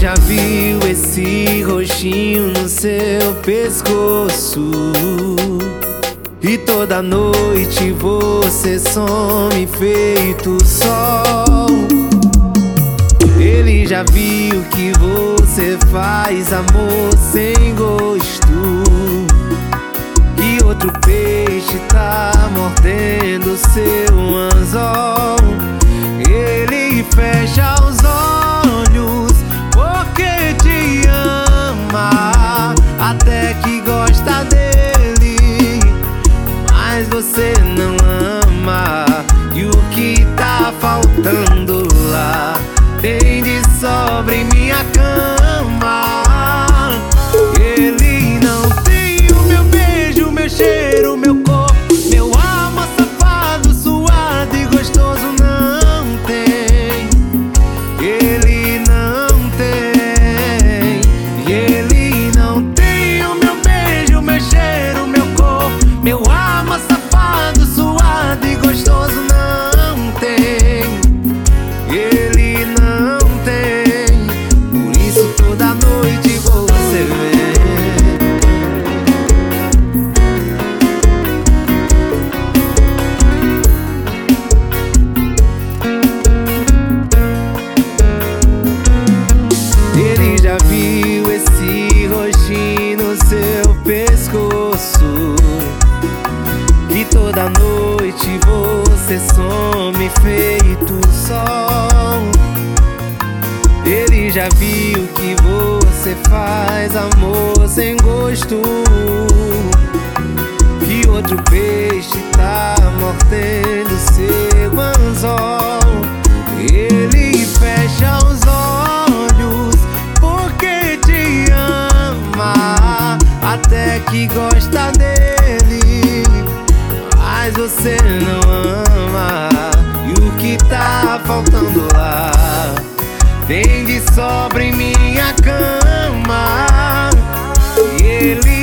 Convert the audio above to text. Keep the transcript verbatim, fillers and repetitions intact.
já viu esse roxinho no seu pescoço, e toda noite você some feito sol. Ele já viu que você faz amor sem gosto, que outro peixe tá mordendo seu anzol. Ele fecha os olhos porque te ama, até que gosta dele, mas você não ama. E o que tá faltando lá tem de sobra em minha cama. Ele não tem o meu beijo, meu cheiro, meu corpo, meu amor safado, suado e gostoso. Não tem, ele não tem. E ele não tem o meu beijo, meu cheiro, meu corpo, meu amor safado, suado e gostoso. Não tem, ele não tem. Por isso toda noite você vem. Ele já viu esse roxinho no seu pescoço, que toda noite você some feito sol. Ele já viu que você faz amor sem gosto, que outro peixe tá mordendo seu anzol. Ele fecha os olhos porque te ama, até que gosta dele, mas você não ama. E o que tá faltando lá tem de sobra em minha cama. E ele